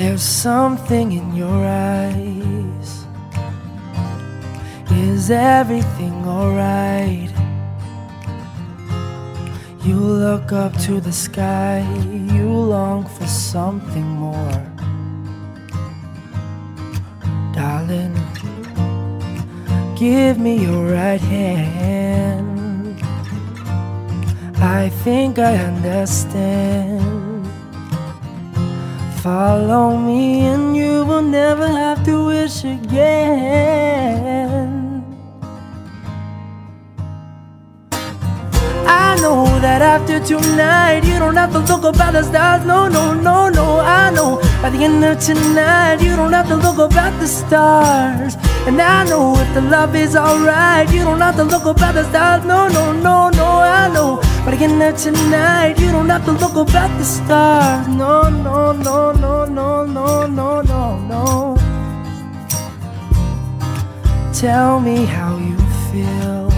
There's something in your eyes. Is everything alright? You look up to the sky, you long for something more. Darling, give me your right hand. I think I understand. Follow me and you will never have to wish again. I know that after tonight you don't have to look up at the stars. No, no, no, no. I know by the end of tonight you don't have to look up at the stars. And I know if the love is alright you don't have to look up at the stars. No, no, no, no. I know by the end of tonight you don't have to look up at the stars. No, no, no, no, no, no, no, no, no. Tell me how you feel,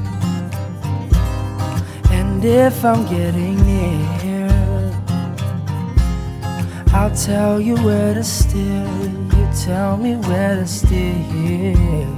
and if I'm getting near, I'll tell you where to steer. You tell me where to steer.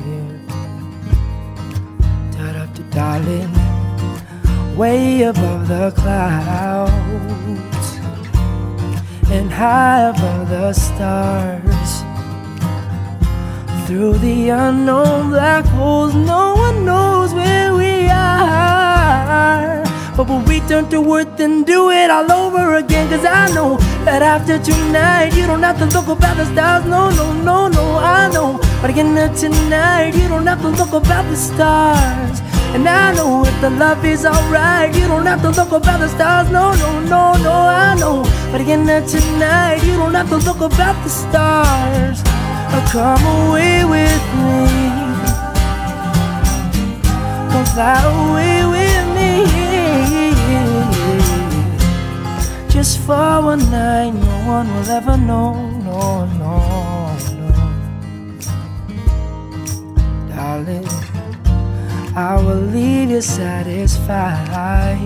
Darling, way above the clouds and high above the stars, through the unknown black holes, no one knows where we are. But we'll return to earth and do it all over again. Cause I know that after tonight you don't have to look up at the stars. No, no, no, no, I know. But again tonight you don't have to look up at the stars. And I know if the love is alright you don't have to look up at the stars. No, no, no, no, I know. But again tonight you don't have to look up at the stars. Come away with me, come fly away with me, just for one night. No one will ever know, no, no, no. Darling, I will leave you satisfied,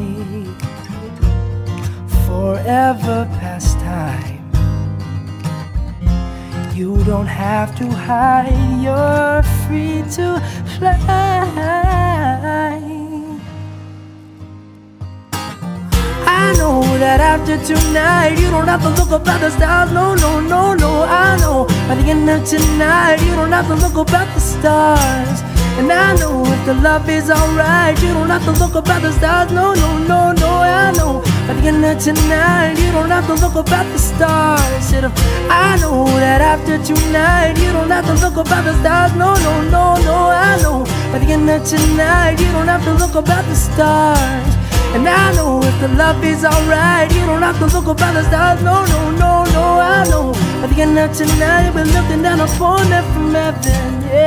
forever past time. You don't have to hide, you're free to fly. I know that after tonight you don't have to look up at the stars. No, no, no, no, I know by the end of tonight you don't have to look up at the stars. And I know if the love is alright you don't have to look up at the stars. No, no, no, no, I know by the end of tonight you don't have to look up at the stars. I know that after tonight you don't have to look up at the stars. No, no, no, no, I know by the end of tonight you don't have to look up at the stars. And I know if the love is alright you don't have to look up at the stars. No, no, no, no, I know by the end of tonight you'll be looking down upon it from heaven, yeah.